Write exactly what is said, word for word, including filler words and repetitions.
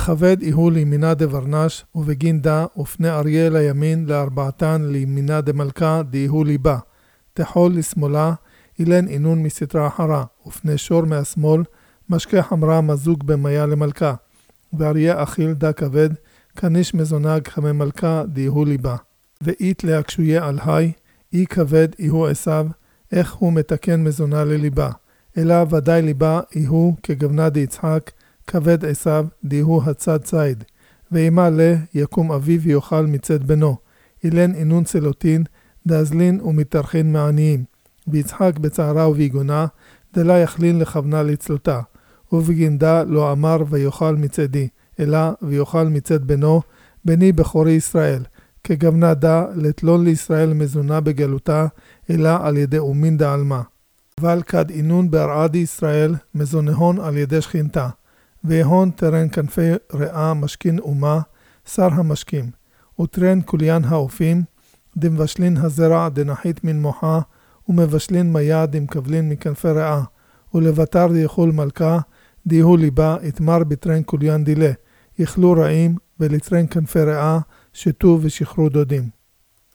וכבד יהיו לימינה דברנש, ובגין דה, ופני אריה לימין, לארבעתן לימינה דמלכה, דהיו ליבה. תחול לשמאלה, אילן אינון מסתרה אחרה, ופני שור מהשמאל, משקה חמרה מזוג במיה למלכה. ואריה אכיל דה כבד, כניש מזונג חמי מלכה, דהיו ליבה. ואית להקשויה על היי, אי כבד יהיו עשיו, איך הוא מתקן מזונה לליבה. אלא ודאי ליבה יהיו כגבנה דיצחק, כבד עשיו, דהיו הצד ציד. ואימה לה יקום אביו ויאכל מצד בנו. אילן אינון צלוטין, דאזלין ומתארכין מעניים. ויצחק בצערה וביגונה, דלה יכלין לכוונה לצלותה. ובגינדה לא אמר ויאכל מצדי, אלא ויאכל מצד בנו, בני בכורי ישראל. כגבנה דה לתלון לישראל מזונה בגלותה, אלא על ידי אומין דה אלמה. אבל כד אינון בהרעדי ישראל, מזונהון על ידי שכינתה. והון תרן כנפי רעה משכין אומה, שר המשקים. וטרן כוליין האופים, דמבשלין הזרע דנחית מן מוחה, ומבשלין מיה דמקבלין מכנפי רעה. ולבטר דיחול מלכה, דיהו ליבה, התמר בטרן כוליין דילה. יכלו רעים, ולטרן כנפי רעה, שתו ושחרו דודים.